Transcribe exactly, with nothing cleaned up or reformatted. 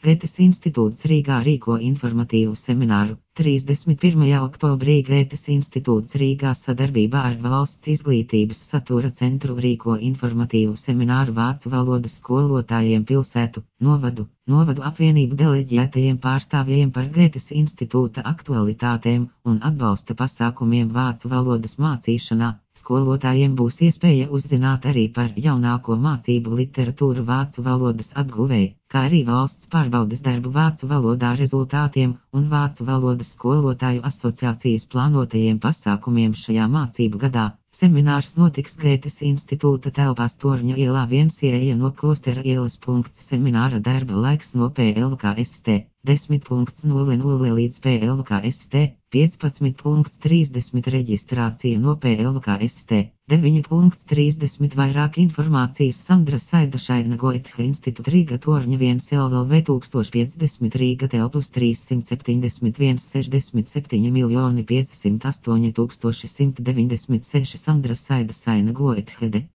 Gētes institūts Rīgā rīko informatīvu semināru. trīsdesmit pirmajā oktobrī Gētes institūts Rīgā sadarbībā ar Valsts izglītības satura centru rīko informatīvu semināru vācu valodas skolotājiem pilsētu, novadu, novadu apvienību deleģētajiem pārstāvjiem par Gētes institūta aktualitātēm un atbalsta pasākumiem vācu valodas mācīšanā. Skolotājiem būs iespēja uzzināt arī par jaunāko mācību literatūru vācu valodas apguvei, kā arī valsts pārbaudes darbu vācu valodā rezultātiem un vācu valodas skolotāju asociācijas plānotajiem pasākumiem šajā mācību gadā. Seminārs notiks Gētes institūta telpās Torņa ielā viens ieeja no Klostera ielas. Semināra darba laiks no P L K S T desmit nulle nulle līdz P L K S T piecpadsmit trīsdesmit reģistrācija no P L K S T deviņi trīsdesmit vairāk informācijas Sandra Saidašaina Goethe institūta Rīga Torņa viens L L V tūkstoš piecdesmit Rīga telpus trīssimt septiņdesmit viens sešdesmit septiņi miljoni piecsimt astoņi tūkstoši simt deviņdesmit seši Sandra Saidašaina Goethe.